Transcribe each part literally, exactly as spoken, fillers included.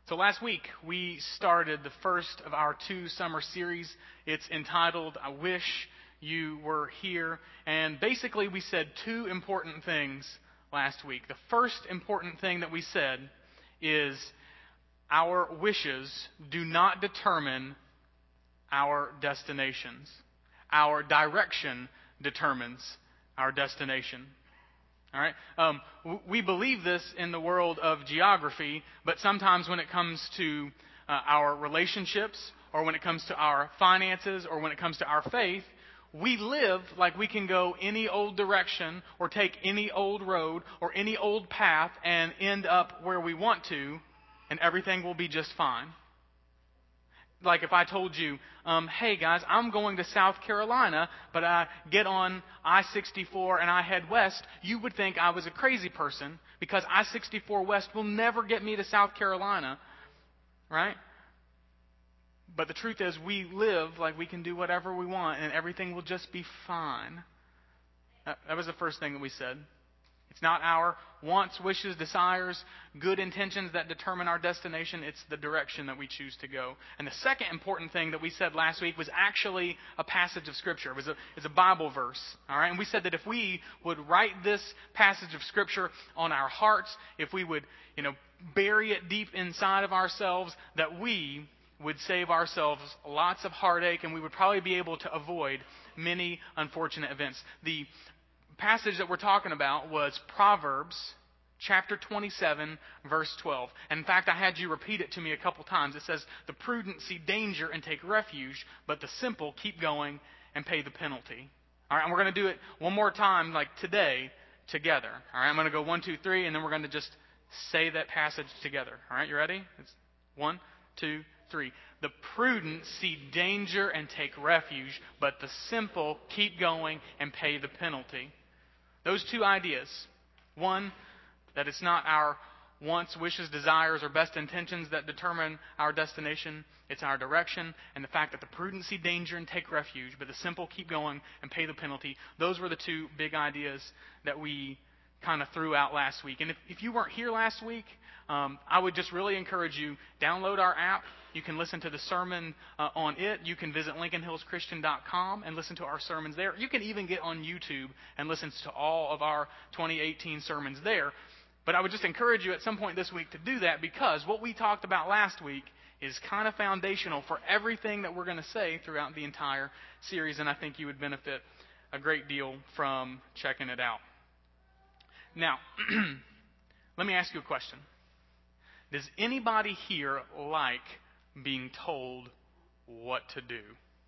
So last week, we started the first of our two summer series. It's entitled, I Wish You Were Here. And basically, we said two important things last week. The first important thing that we said is our wishes do not determine our destinations. Our direction determines our destination. All right. Um, we believe this in the world of geography, but sometimes when it comes to uh, our relationships, or when it comes to our finances, or when it comes to our faith, we live like we can go any old direction, or take any old road, or any old path, and end up where we want to, and everything will be just fine. Like if I told you, um, hey guys, I'm going to South Carolina, but I get on I sixty-four and I head west, you would think I was a crazy person because I sixty-four west will never get me to South Carolina, right? But the truth is we live like we can do whatever we want and everything will just be fine. That, that was the first thing that we said. It's not our wants, wishes, desires, good intentions that determine our destination. It's the direction that we choose to go. And the second important thing that we said last week was actually a passage of Scripture. It was a, it's a Bible verse. All right? And we said that if we would write this passage of Scripture on our hearts, if we would, you know, bury it deep inside of ourselves, that we would save ourselves lots of heartache and we would probably be able to avoid many unfortunate events. The passage that we're talking about was Proverbs chapter twenty-seven, verse twelve. And in fact, I had you repeat it to me a couple times. It says, the prudent see danger and take refuge, but the simple keep going and pay the penalty. All right, and we're going to do it one more time, like today, together. All right, I'm going to go one, two, three, and then we're going to just say that passage together. All right, you ready? It's one, two, three. The prudent see danger and take refuge, but the simple keep going and pay the penalty. Those two ideas. One, that it's not our wants, wishes, desires, or best intentions that determine our destination. It's our direction. And the fact that the prudent see danger and take refuge, but the simple keep going and pay the penalty. Those were the two big ideas that we kind of threw out last week. And if, if you weren't here last week, um, I would just really encourage you, download our app. You can listen to the sermon uh, on it. You can visit Lincoln Hills Christian dot com and listen to our sermons there. You can even get on YouTube and listen to all of our twenty eighteen sermons there. But I would just encourage you at some point this week to do that, because what we talked about last week is kind of foundational for everything that we're going to say throughout the entire series, and I think you would benefit a great deal from checking it out. Now, let me ask you a question. Does anybody here like being told what to do?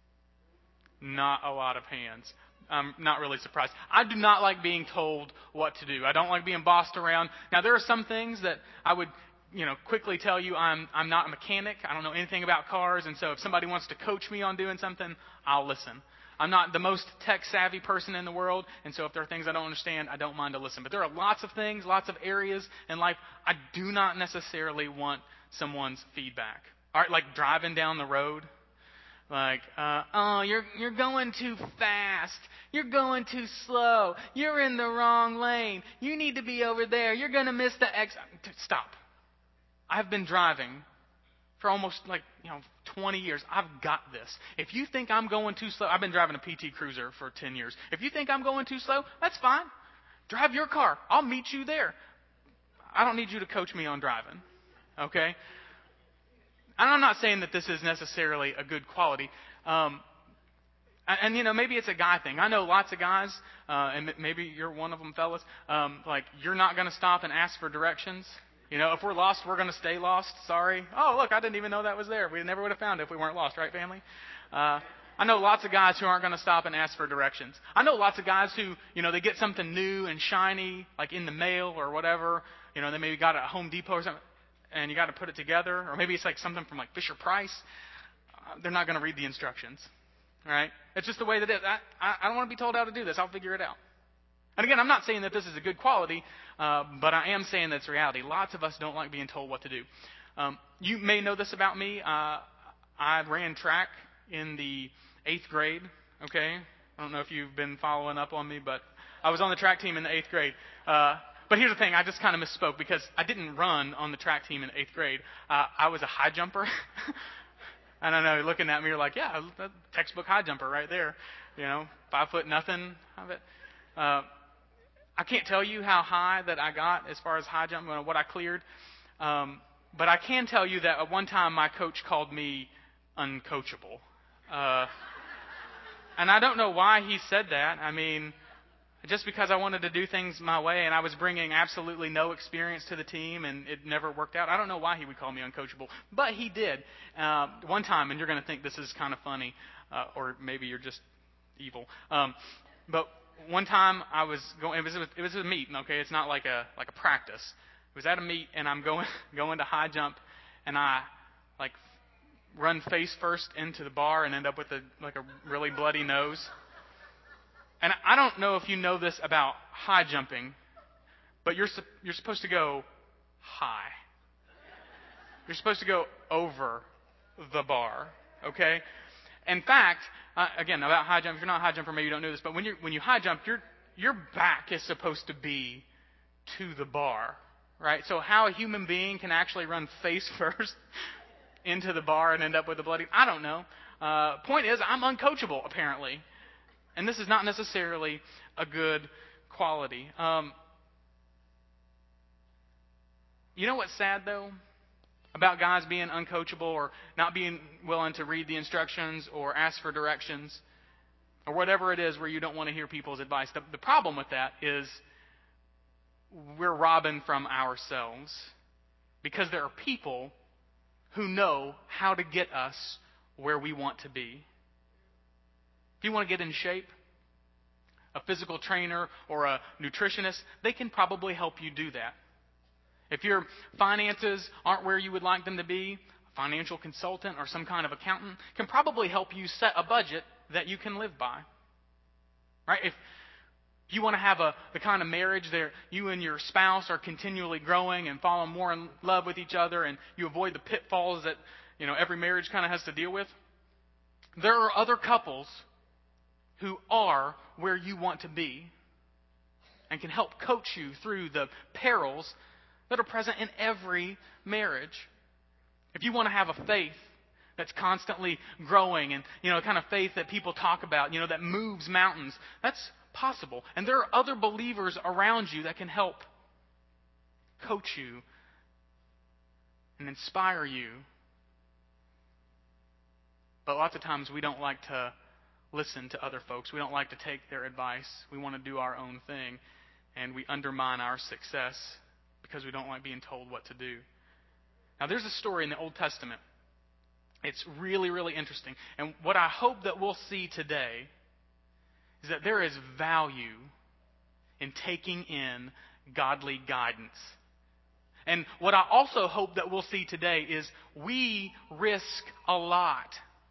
Not a lot of hands. I'm not really surprised. I do not like being told what to do. I don't like being bossed around. Now, there are some things that I would, you know, quickly tell you I'm I'm not a mechanic. I don't know anything about cars, and so if somebody wants to coach me on doing something, I'll listen. I'm not the most tech-savvy person in the world, and so if there are things I don't understand, I don't mind to listen. But there are lots of things, lots of areas in life I do not necessarily want someone's feedback. All right, like driving down the road. Like, uh, oh, you're you're going too fast. You're going too slow. You're in the wrong lane. You need to be over there. You're going to miss the exit. Stop. I've been driving for almost like, you know, twenty years. I've got this. If you think I'm going too slow, I've been driving a P T Cruiser for ten years. If you think I'm going too slow, that's fine. Drive your car. I'll meet you there. I don't need you to coach me on driving. Okay? And I'm not saying that this is necessarily a good quality. Um, and, and, you know, maybe it's a guy thing. I know lots of guys, uh, and maybe you're one of them, fellas, um, like, you're not going to stop and ask for directions. You know, if we're lost, we're going to stay lost. Sorry. Oh, look, I didn't even know that was there. We never would have found it if we weren't lost, right, family? Uh, I know lots of guys who aren't going to stop and ask for directions. I know lots of guys who, you know, they get something new and shiny, like in the mail or whatever. You know, they maybe got it at Home Depot or something, and you got to put it together. Or maybe it's like something from like Fisher Price. Uh, they're not going to read the instructions. All right? It's just the way that it is. I, I, I don't want to be told how to do this. I'll figure it out. And again, I'm not saying that this is a good quality, uh, but I am saying that's reality. Lots of us don't like being told what to do. Um, you may know this about me. Uh, I ran track in the eighth grade, okay? I don't know if you've been following up on me, but I was on the track team in the eighth grade. Uh, but here's the thing, I just kind of misspoke because I didn't run on the track team in eighth grade. Uh, I was a high jumper. I don't know, looking at me, you're like, yeah, that textbook high jumper right there. You know, five foot nothing. I bet. Uh, I can't tell you how high that I got as far as high jump, what I cleared. Um, but I can tell you that at one time my coach called me uncoachable. Uh, and I don't know why he said that. I mean, just because I wanted to do things my way and I was bringing absolutely no experience to the team and it never worked out. I don't know why he would call me uncoachable, but he did. Uh, one time, and you're going to think this is kind of funny, uh, or maybe you're just evil. Um, but one time I was going, it was, it was a meet, okay? It's not like a, like a practice. It was at a meet and I'm going, going to high jump and I like run face first into the bar and end up with a, like a really bloody nose. And I don't know if you know this about high jumping, but you're you're supposed to go high. You're supposed to go over the bar, okay? In fact, uh, again, about high jump, if you're not a high jumper, maybe you don't know this, but when you when you high jump, your your back is supposed to be to the bar, right? So how a human being can actually run face first into the bar and end up with a bloody, I don't know. Uh, point is, I'm uncoachable, apparently. And this is not necessarily a good quality. Um, you know what's sad, though, about guys being uncoachable or not being willing to read the instructions or ask for directions or whatever it is where you don't want to hear people's advice? The, the problem with that is we're robbing from ourselves because there are people who know how to get us where we want to be. If you want to get in shape, a physical trainer or a nutritionist, they can probably help you do that. If your finances aren't where you would like them to be, a financial consultant or some kind of accountant can probably help you set a budget that you can live by. Right? If you want to have a the kind of marriage that you and your spouse are continually growing and falling more in love with each other and you avoid the pitfalls that, you know, every marriage kind of has to deal with, there are other couples who are where you want to be and can help coach you through the perils that are present in every marriage. If you want to have a faith that's constantly growing and, you know, the kind of faith that people talk about, you know, that moves mountains, that's possible. And there are other believers around you that can help coach you and inspire you. But lots of times we don't like to listen to other folks. We don't like to take their advice. We want to do our own thing. And we undermine our success because we don't like being told what to do. Now, there's a story in the Old Testament. It's really, really interesting. And what I hope that we'll see today is that there is value in taking in godly guidance. And what I also hope that we'll see today is we risk a lot.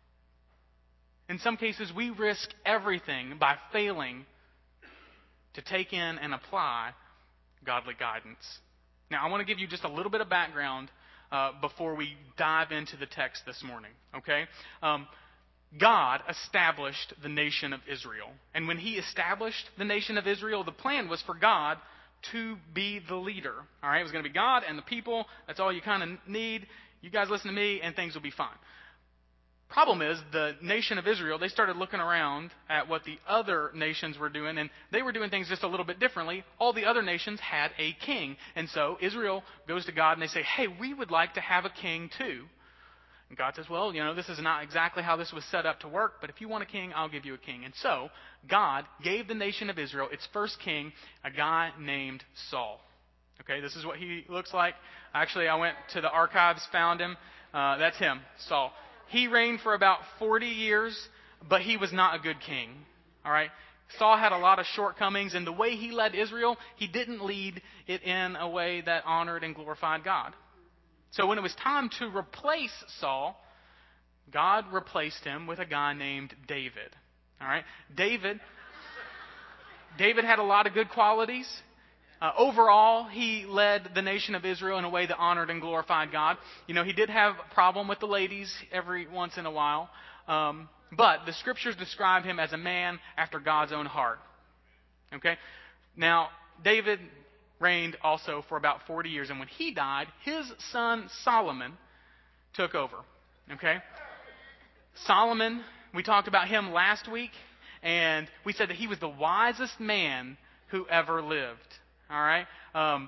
In some cases, we risk everything by failing to take in and apply godly guidance. Now, I want to give you just a little bit of background uh, before we dive into the text this morning, okay? Um, God established the nation of Israel. And when He established the nation of Israel, the plan was for God to be the leader, all right? It was going to be God and the people. That's all you kind of need. You guys listen to me, and things will be fine. Problem is, the nation of Israel, they started looking around at what the other nations were doing, and they were doing things just a little bit differently. All the other nations had a king. And so Israel goes to God and they say, hey, we would like to have a king too. And God says, well, you know, this is not exactly how this was set up to work, but if you want a king, I'll give you a king. And so God gave the nation of Israel its first king, a guy named Saul. Okay, this is what he looks like. Actually, I went to the archives, found him. Uh, that's him, Saul. He reigned for about forty years, but he was not a good king. All right? Saul had a lot of shortcomings, and the way he led Israel, he didn't lead it in a way that honored and glorified God. So when it was time to replace Saul, God replaced him with a guy named David. All right? David, David had a lot of good qualities. Uh, overall, he led the nation of Israel in a way that honored and glorified God. You know, he did have a problem with the ladies every once in a while. Um, but the Scriptures describe him as a man after God's own heart. Okay? Now, David, reigned also for about forty years. And when he died, his son Solomon took over. Okay? Solomon, we talked about him last week, and we said that he was the wisest man who ever lived. All right? Um,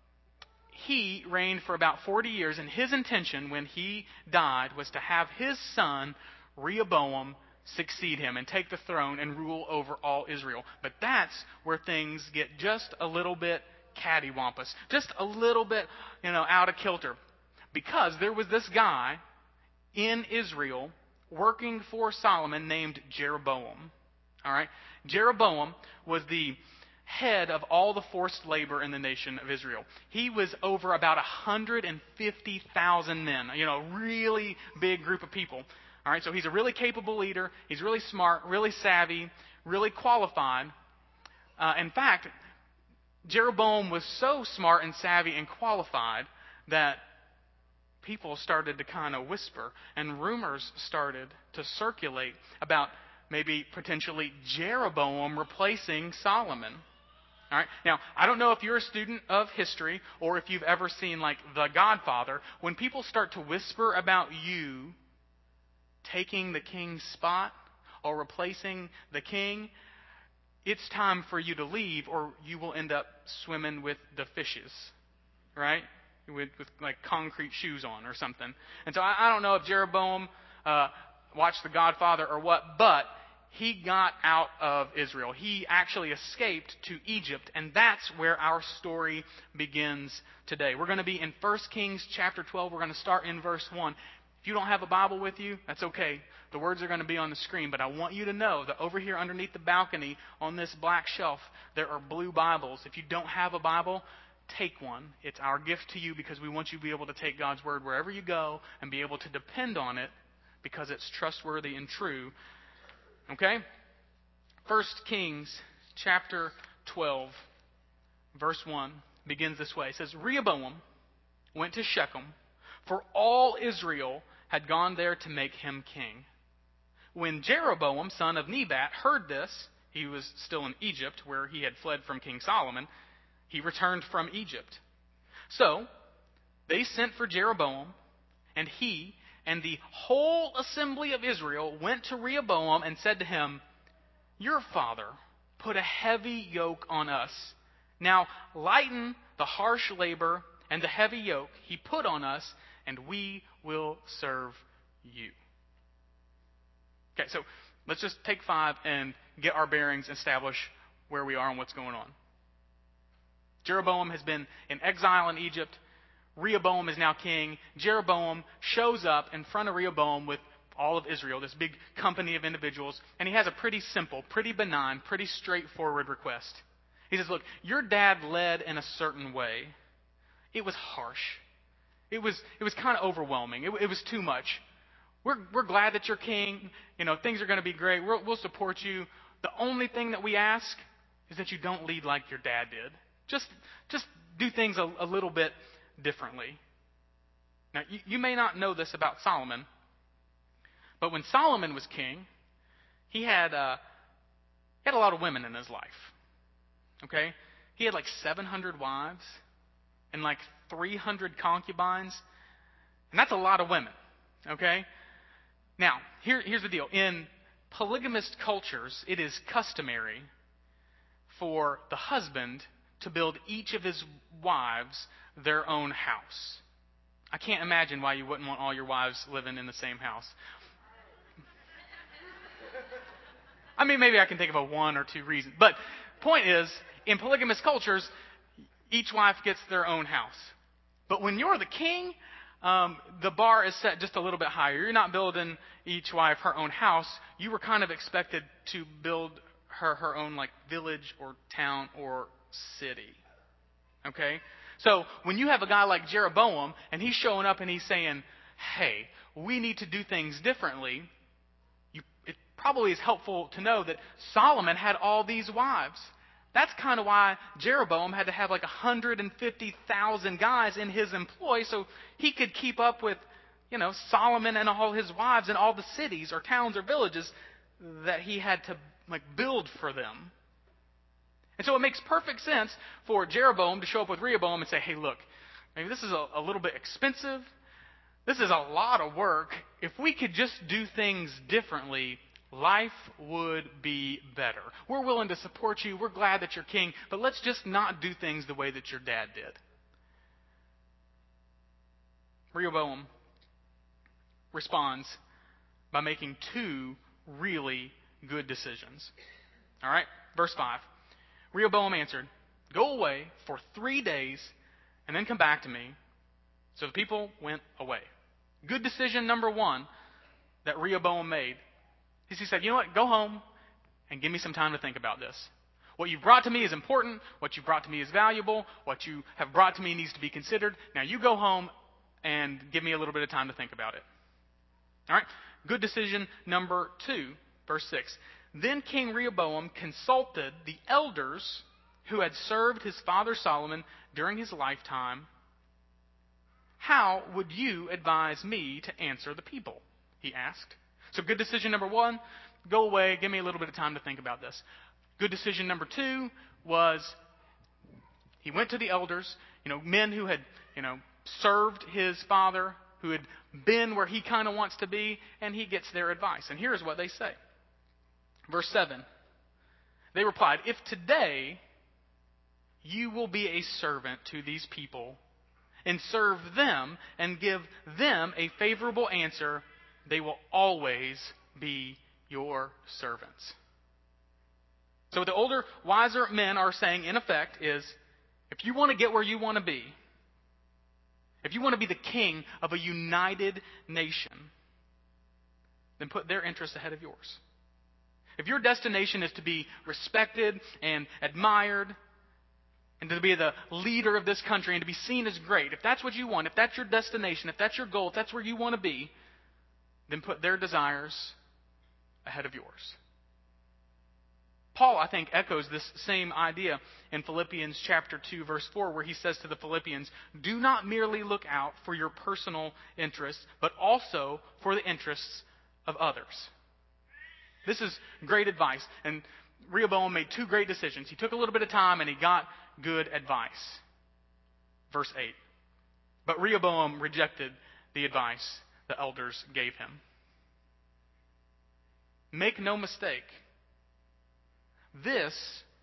he reigned for about forty years, and his intention when he died was to have his son Rehoboam succeed him and take the throne and rule over all Israel. But that's where things get just a little bit cattywampus, just a little bit, you know, out of kilter. Because there was this guy in Israel working for Solomon named Jeroboam. All right? Jeroboam was the head of all the forced labor in the nation of Israel. He was over about one hundred fifty thousand men, you know, really big group of people. All right, so he's a really capable leader. He's really smart, really savvy, really qualified. Uh, in fact, Jeroboam was so smart and savvy and qualified that people started to kind of whisper, and rumors started to circulate about maybe potentially Jeroboam replacing Solomon. All right. Now, I don't know if you're a student of history or if you've ever seen like The Godfather. When people start to whisper about you taking the king's spot or replacing the king, it's time for you to leave, or you will end up swimming with the fishes, right? With, with like concrete shoes on or something. And so I, I don't know if Jeroboam uh, watched The Godfather or what, but he got out of Israel. He actually escaped to Egypt, and that's where our story begins today. We're going to be in First Kings chapter twelve. We're going to start in verse one. If you don't have a Bible with you, that's okay. The words are going to be on the screen, but I want you to know that over here underneath the balcony on this black shelf, there are blue Bibles. If you don't have a Bible, take one. It's our gift to you because we want you to be able to take God's Word wherever you go and be able to depend on it because it's trustworthy and true. Okay? First Kings chapter twelve, verse one begins this way. It says, Rehoboam went to Shechem, for all Israel had gone there to make him king. When Jeroboam, son of Nebat, heard this, he was still in Egypt, where he had fled from King Solomon. He returned from Egypt. So they sent for Jeroboam, and he and the whole assembly of Israel went to Rehoboam and said to him, Your father put a heavy yoke on us. Now lighten the harsh labor and the heavy yoke he put on us, and we will serve you. Okay, so let's just take five and get our bearings, establish where we are and what's going on. Jeroboam has been in exile in Egypt. Rehoboam is now king. Jeroboam shows up in front of Rehoboam with all of Israel, this big company of individuals, and he has a pretty simple, pretty benign, pretty straightforward request. He says, look, your dad led in a certain way. It was harsh. It was it was kind of overwhelming. It, it was too much. We're we're glad that you're king. You know, things are going to be great. We're, we'll support you. The only thing that we ask is that you don't lead like your dad did. Just just do things a, a little bit differently. Now, you, you may not know this about Solomon, but when Solomon was king, he had uh, he had a lot of women in his life. Okay, he had like seven hundred wives and like three hundred concubines, and that's a lot of women. Okay, now here, here's the deal: in polygamist cultures, it is customary for the husband to build each of his wives their own house. I can't imagine why you wouldn't want all your wives living in the same house. I mean, maybe I can think of a one or two reasons. But point is, in polygamous cultures, each wife gets their own house. But when you're the king, um, the bar is set just a little bit higher. You're not building each wife her own house. You were kind of expected to build her her own like village or town or city. Okay? So when you have a guy like Jeroboam and he's showing up and he's saying, hey, we need to do things differently, you, it probably is helpful to know that Solomon had all these wives. That's kind of why Jeroboam had to have like one hundred fifty thousand guys in his employ so he could keep up with, you know, Solomon and all his wives and all the cities or towns or villages that he had to like build for them. And so it makes perfect sense for Jeroboam to show up with Rehoboam and say, hey, look, maybe this is a, a little bit expensive. This is a lot of work. If we could just do things differently, life would be better. We're willing to support you. We're glad that you're king, but let's just not do things the way that your dad did. Rehoboam responds by making two really good decisions. All right, verse five. Rehoboam answered, go away for three days and then come back to me. So the people went away. Good decision number one that Rehoboam made is he said, you know what, go home and give me some time to think about this. What you've brought to me is important. What you've brought to me is valuable. What you have brought to me needs to be considered. Now you go home and give me a little bit of time to think about it. All right, good decision number two, verse six. Then King Rehoboam consulted the elders who had served his father Solomon during his lifetime. How would you advise me to answer the people? He asked. So good decision number one, go away, give me a little bit of time to think about this. Good decision number two was he went to the elders, you know, men who had, you know, served his father, who had been where he kind of wants to be, and he gets their advice. And here's what they say. Verse seven, they replied, if today you will be a servant to these people and serve them and give them a favorable answer, they will always be your servants. So what the older, wiser men are saying, in effect, is if you want to get where you want to be, if you want to be the king of a united nation, then put their interests ahead of yours. If your destination is to be respected and admired and to be the leader of this country and to be seen as great, if that's what you want, if that's your destination, if that's your goal, if that's where you want to be, then put their desires ahead of yours. Paul, I think, echoes this same idea in Philippians chapter two, verse four, where he says to the Philippians, do not merely look out for your personal interests, but also for the interests of others. This is great advice. And Rehoboam made two great decisions. He took a little bit of time and he got good advice. Verse eight. But Rehoboam rejected the advice the elders gave him. Make no mistake. This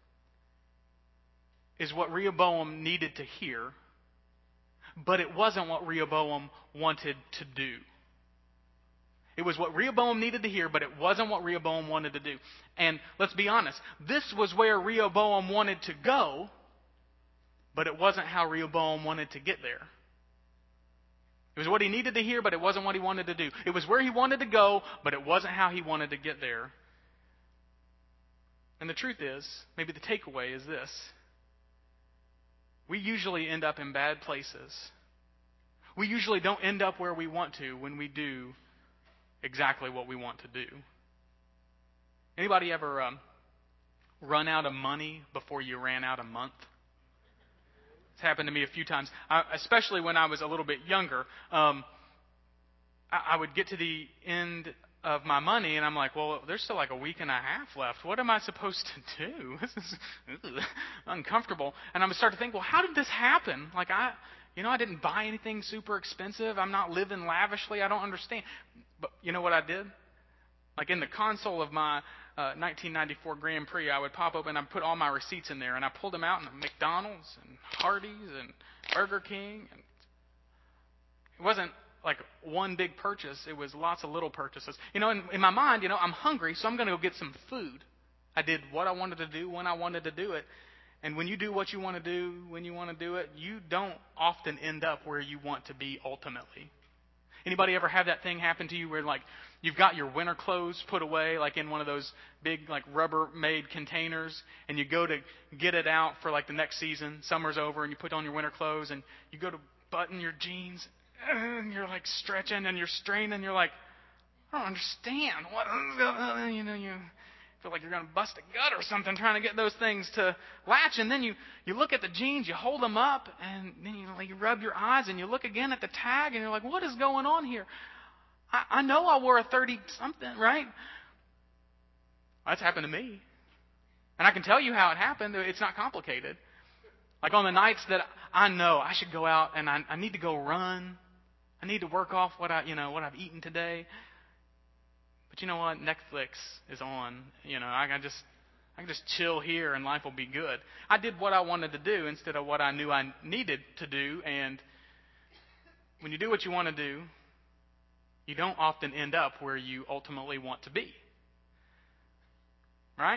is what Rehoboam needed to hear, but it wasn't what Rehoboam wanted to do. It was what Rehoboam needed to hear, but it wasn't what Rehoboam wanted to do. And let's be honest, this was where Rehoboam wanted to go, but it wasn't how Rehoboam wanted to get there. It was what he needed to hear, but it wasn't what he wanted to do. It was where he wanted to go, but it wasn't how he wanted to get there. And the truth is, maybe the takeaway is this. We usually end up in bad places. We usually don't end up where we want to when we do exactly what we want to do. Anybody ever um, run out of money before you ran out of month? It's happened to me a few times, I, especially when I was a little bit younger. Um, I, I would get to the end of my money, and I'm like, well, there's still like a week and a half left. What am I supposed to do? This is ugh, uncomfortable. And I would start to think, well, how did this happen? Like, I, you know, I didn't buy anything super expensive. I'm not living lavishly. I don't understand. But you know what I did? Like in the console of my uh, nineteen ninety-four Grand Prix, I would pop open and I'd put all my receipts in there, and I pulled them out in McDonald's and Hardee's and Burger King. And it wasn't like one big purchase. It was lots of little purchases. You know, in, in my mind, you know, I'm hungry, so I'm going to go get some food. I did what I wanted to do when I wanted to do it. And when you do what you want to do when you want to do it, you don't often end up where you want to be ultimately. Anybody ever have that thing happen to you where like you've got your winter clothes put away like in one of those big like Rubbermaid containers, and you go to get it out for like the next season, summer's over, and you put on your winter clothes and you go to button your jeans and you're like stretching and you're straining and you're like, I don't understand. What, you know, you feel like you're going to bust a gut or something trying to get those things to latch. And then you, you look at the jeans, you hold them up, and then you, like, you rub your eyes and you look again at the tag and you're like, what is going on here? I, I know I wore a thirty-something, right? That's happened to me. And I can tell you how it happened. It's not complicated. Like on the nights that I know I should go out and I, I need to go run. I need to work off what I, you know, what I've eaten today. But you know what? Netflix is on. You know, I can just, I can just chill here and life will be good. I did what I wanted to do instead of what I knew I needed to do. And when you do what you want to do, you don't often end up where you ultimately want to be. Right?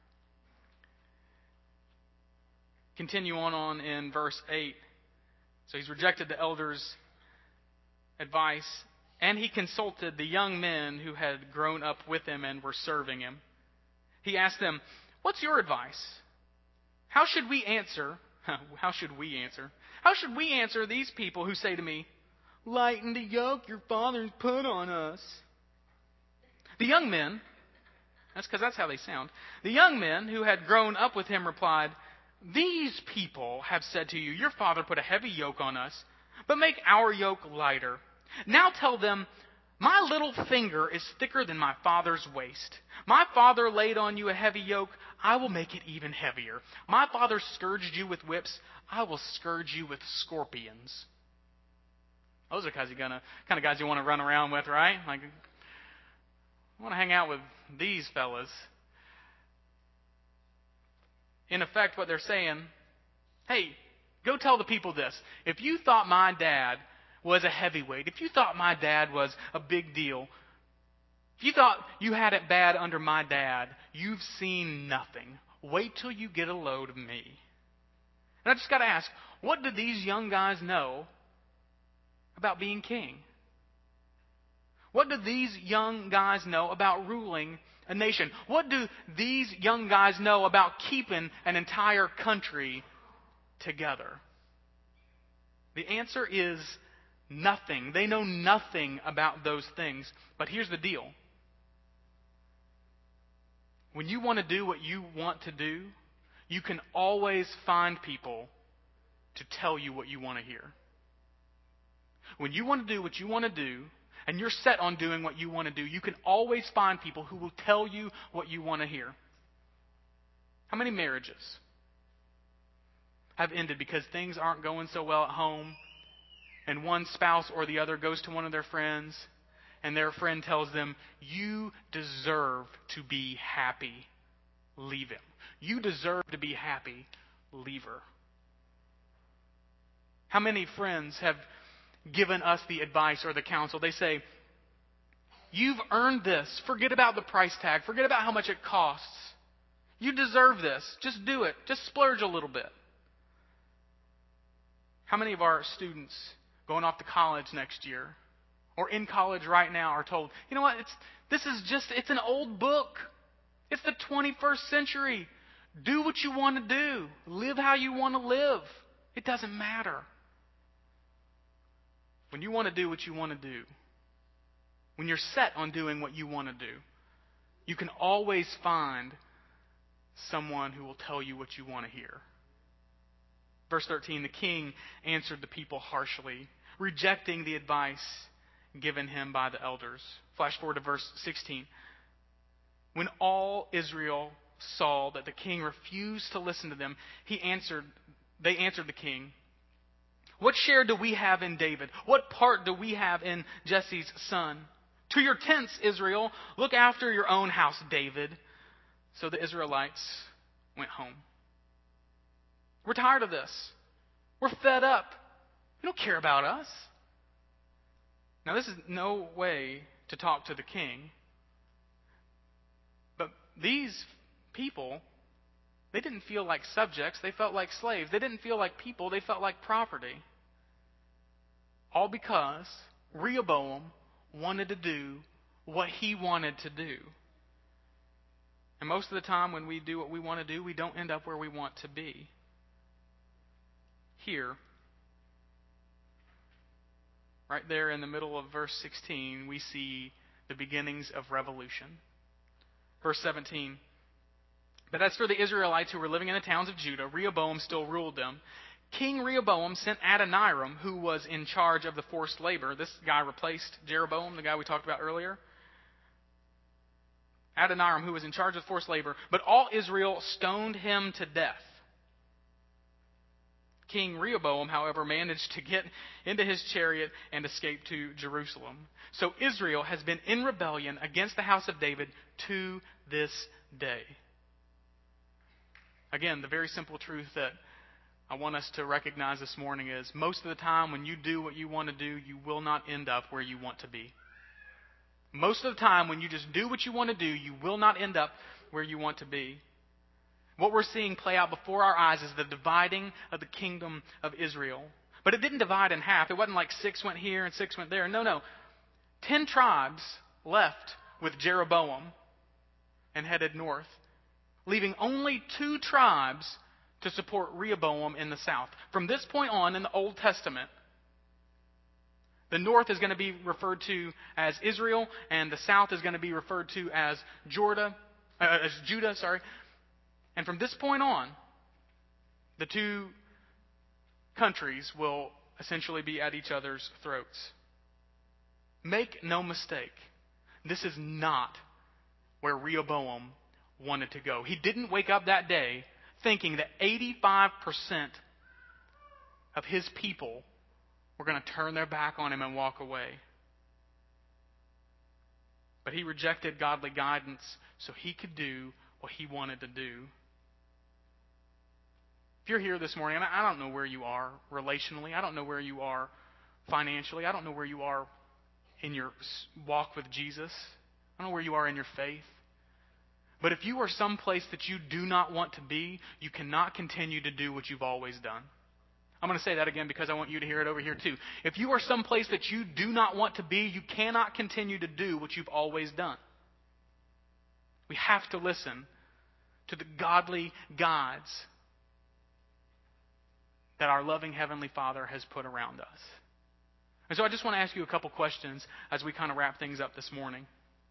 Continue on, on in verse eight. So he's rejected the elders' advice, and he consulted the young men who had grown up with him and were serving him. He asked them, "What's your advice? How should we answer? How should we answer? How should we answer these people who say to me, 'Lighten the yoke your fathers put on us'?" The young men, that's because that's how they sound. The young men who had grown up with him replied, "These people have said to you, 'Your father put a heavy yoke on us, but make our yoke lighter.' Now tell them, 'My little finger is thicker than my father's waist. My father laid on you a heavy yoke. I will make it even heavier. My father scourged you with whips. I will scourge you with scorpions.'" Those are the kinds of, gonna, kind of guys you want to run around with, right? Like, I want to hang out with these fellas. In effect, what they're saying, hey, go tell the people this. If you thought my dad was a heavyweight, if you thought my dad was a big deal, if you thought you had it bad under my dad, you've seen nothing. Wait till you get a load of me. And I just got to ask, what do these young guys know about being king? What do these young guys know about ruling a nation? What do these young guys know about keeping an entire country together? The answer is nothing. They know nothing about those things. But here's the deal. When you want to do what you want to do, you can always find people to tell you what you want to hear. When you want to do what you want to do, and you're set on doing what you want to do, you can always find people who will tell you what you want to hear. How many marriages have ended because things aren't going so well at home, and one spouse or the other goes to one of their friends, and their friend tells them, "You deserve to be happy. Leave him. You deserve to be happy. Leave her." How many friends have given us the advice or the counsel? They say, "You've earned this. Forget about the price tag. Forget about how much it costs. You deserve this. Just do it. Just splurge a little bit." How many of our students going off to college next year or in college right now are told, "You know what? It's this is just it's an old book. It's the twenty-first century. Do what you want to do. Live how you want to live. It doesn't matter." When you want to do what you want to do, when you're set on doing what you want to do, you can always find someone who will tell you what you want to hear. Verse thirteen, the king answered the people harshly, rejecting the advice given him by the elders. Flash forward to verse sixteen. When all Israel saw that the king refused to listen to them, he answered, they answered the king, "What share do we have in David? What part do we have in Jesse's son? To your tents, Israel. Look after your own house, David." So the Israelites went home. We're tired of this. We're fed up. You don't care about us. Now, this is no way to talk to the king. But these people, they didn't feel like subjects. They felt like slaves. They didn't feel like people. They felt like property. All because Rehoboam wanted to do what he wanted to do. And most of the time when we do what we want to do, we don't end up where we want to be. Here, right there in the middle of verse sixteen, we see the beginnings of revolution. Verse seventeen, "But as for the Israelites who were living in the towns of Judah, Rehoboam still ruled them. King Rehoboam sent Adoniram, who was in charge of the forced labor." This guy replaced Jeroboam, the guy we talked about earlier. Adoniram, who was in charge of forced labor, but all Israel stoned him to death. King Rehoboam, however, managed to get into his chariot and escape to Jerusalem. So Israel has been in rebellion against the house of David to this day. Again, the very simple truth that I want us to recognize this morning is most of the time when you do what you want to do, you will not end up where you want to be. Most of the time when you just do what you want to do, you will not end up where you want to be. What we're seeing play out before our eyes is the dividing of the kingdom of Israel. But it didn't divide in half. It wasn't like six went here and six went there. No, no. Ten tribes left with Jeroboam and headed north, leaving only two tribes to support Rehoboam in the south. From this point on in the Old Testament, the north is going to be referred to as Israel, and the south is going to be referred to as Judah. Uh, as Judah, sorry. And from this point on, the two countries will essentially be at each other's throats. Make no mistake, this is not where Rehoboam wanted to go. He didn't wake up that day thinking that eighty-five percent of his people were going to turn their back on him and walk away. But he rejected godly guidance so he could do what he wanted to do. If you're here this morning, and I don't know where you are relationally, I don't know where you are financially, I don't know where you are in your walk with Jesus, I don't know where you are in your faith. But if you are someplace that you do not want to be, you cannot continue to do what you've always done. I'm going to say that again because I want you to hear it over here too. If you are someplace that you do not want to be, you cannot continue to do what you've always done. We have to listen to the godly guides that our loving Heavenly Father has put around us. And so I just want to ask you a couple questions as we kind of wrap things up this morning.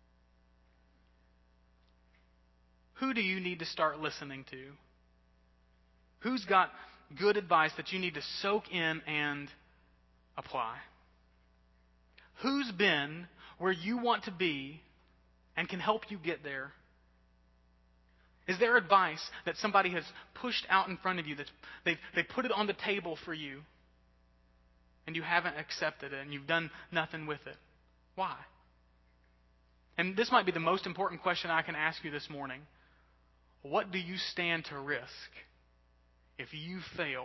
Who do you need to start listening to? Who's got good advice that you need to soak in and apply? Who's been where you want to be and can help you get there? Is there advice that somebody has pushed out in front of you, that they've, they've put it on the table for you, and you haven't accepted it and you've done nothing with it? Why? And this might be the most important question I can ask you this morning. What do you stand to risk if you fail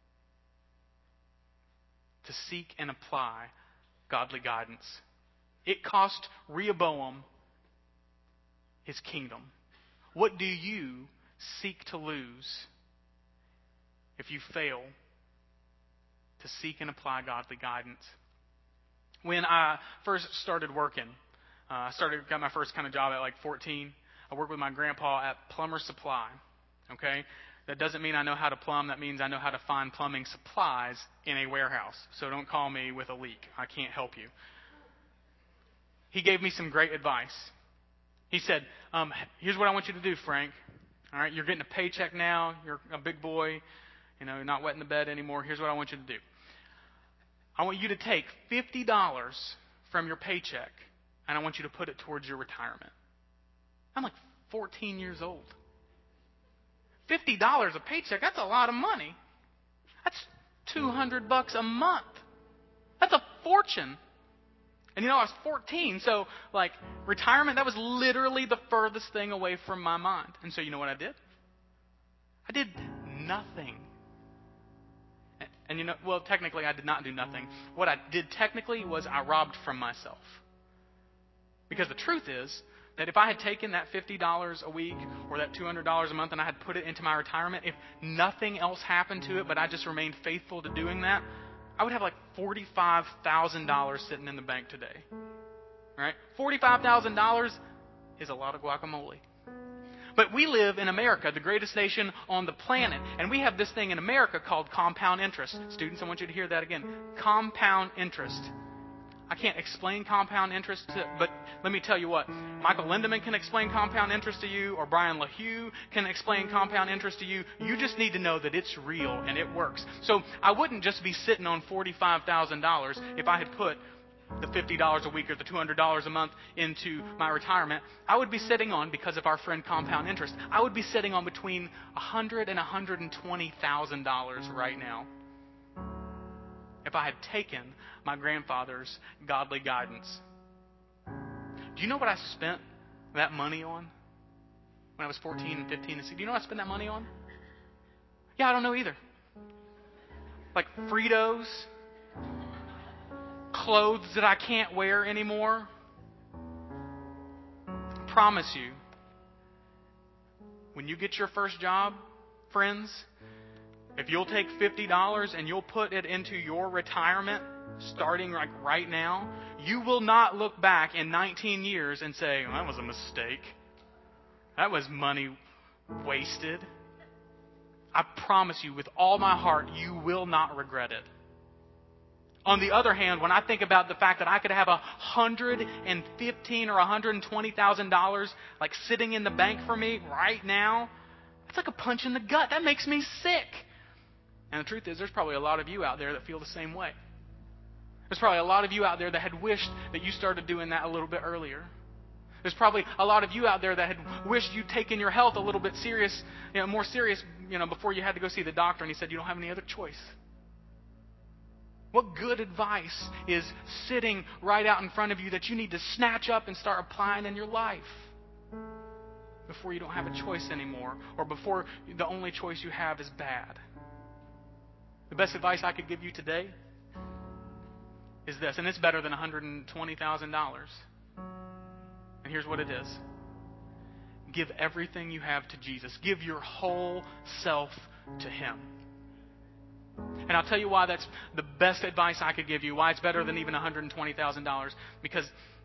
to seek and apply godly guidance? It cost Rehoboam his kingdom. What do you seek to lose if you fail to seek and apply godly guidance? When I first started working, uh, I started got my first kind of job at like fourteen. I worked with my grandpa at Plumber Supply. Okay? That doesn't mean I know how to plumb. That means I know how to find plumbing supplies in a warehouse. So don't call me with a leak. I can't help you. He gave me some great advice. He said, um, here's what I want you to do, Frank. All right, you're getting a paycheck now. You're a big boy. You know, you're not wetting the bed anymore. Here's what I want you to do. I want you to take fifty dollars from your paycheck, and I want you to put it towards your retirement. I'm like fourteen years old. fifty dollars a paycheck, that's a lot of money. That's two hundred bucks a month. That's a fortune. And you know, I was fourteen, so like retirement, that was literally the furthest thing away from my mind. And so you know what I did? I did nothing. And you know, well, technically I did not do nothing. What I did technically was I robbed from myself. Because the truth is that if I had taken that fifty dollars a week or that two hundred dollars a month and I had put it into my retirement, if nothing else happened to it but I just remained faithful to doing that, I would have like forty-five thousand dollars sitting in the bank today. Right? forty-five thousand dollars is a lot of guacamole. But we live in America, the greatest nation on the planet, and we have this thing in America called compound interest. Students, I want you to hear that again. Compound interest. I can't explain compound interest, to, but let me tell you what. Michael Lindemann can explain compound interest to you, or Brian LaHue can explain compound interest to you. You just need to know that it's real and it works. So I wouldn't just be sitting on forty-five thousand dollars if I had put the fifty dollars a week or the two hundred dollars a month into my retirement, I would be sitting on, because of our friend compound interest, I would be sitting on between one hundred thousand dollars and one hundred twenty thousand dollars right now if I had taken my grandfather's godly guidance. Do you know what I spent that money on when I was fourteen and fifteen and sixteen? Do you know what I spent that money on? Yeah, I don't know either. Like Fritos, clothes that I can't wear anymore. I promise you, when you get your first job, friends, if you'll take fifty dollars and you'll put it into your retirement, starting like right now, you will not look back in nineteen years and say, well, that was a mistake. That was money wasted. I promise you with all my heart, you will not regret it. On the other hand, when I think about the fact that I could have a hundred and fifteen or a hundred and twenty thousand dollars like sitting in the bank for me right now, it's like a punch in the gut. That makes me sick. And the truth is, there's probably a lot of you out there that feel the same way. There's probably a lot of you out there that had wished that you started doing that a little bit earlier. There's probably a lot of you out there that had wished you'd taken your health a little bit serious, you know, more serious, you know, before you had to go see the doctor, and he said you don't have any other choice. What good advice is sitting right out in front of you that you need to snatch up and start applying in your life before you don't have a choice anymore, or before the only choice you have is bad? The best advice I could give you today is this, and it's better than one hundred twenty thousand dollars. And here's what it is. Give everything you have to Jesus. Give your whole self to Him. And I'll tell you why that's the best advice I could give you, why it's better than even one hundred twenty thousand dollars. Because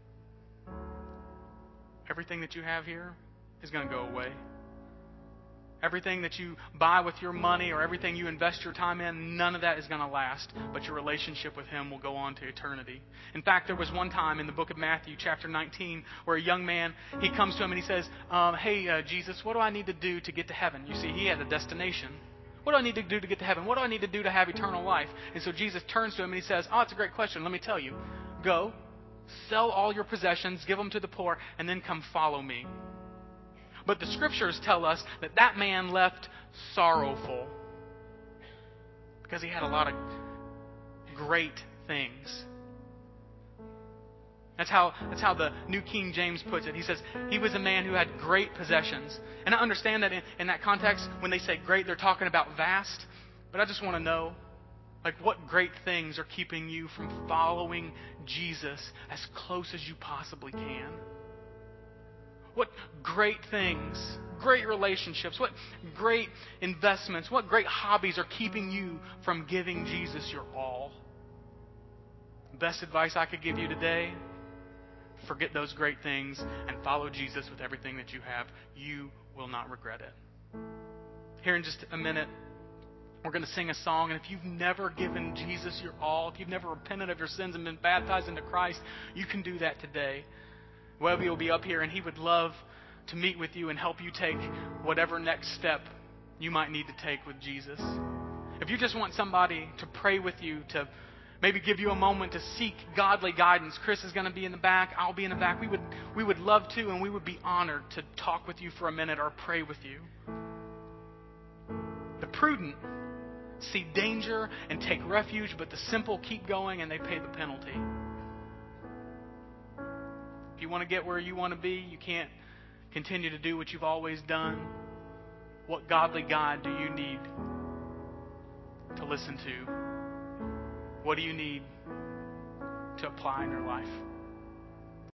everything that you have here is going to go away. Everything that you buy with your money or everything you invest your time in, none of that is going to last. But your relationship with Him will go on to eternity. In fact, there was one time in the book of Matthew, chapter nineteen, where a young man, he comes to Him and he says, um, hey, uh, Jesus, what do I need to do to get to heaven? You see, he had a destination. What do I need to do to get to heaven? What do I need to do to have eternal life? And so Jesus turns to him and he says, oh, it's a great question. Let me tell you. Go, sell all your possessions, give them to the poor, and then come follow me. But the scriptures tell us that that man left sorrowful because he had a lot of great things. That's how, that's how the New King James puts it. He says he was a man who had great possessions. And I understand that in, in that context, when they say great, they're talking about vast. But I just want to know, like, what great things are keeping you from following Jesus as close as you possibly can? What great things, great relationships, what great investments, what great hobbies are keeping you from giving Jesus your all? Best advice I could give you today, forget those great things and follow Jesus with everything that you have. You will not regret it. Here in just a minute, we're going to sing a song, and if you've never given Jesus your all, if you've never repented of your sins and been baptized into Christ, you can do that today. Webby will be up here, and he would love to meet with you and help you take whatever next step you might need to take with Jesus. If you just want somebody to pray with you, to maybe give you a moment to seek godly guidance, Chris is going to be in the back, I'll be in the back. We would, we would love to, and we would be honored to talk with you for a minute or pray with you. The prudent see danger and take refuge, but the simple keep going and they pay the penalty. If you want to get where you want to be, you can't continue to do what you've always done. What godly guide do you need to listen to? What do you need to apply in your life?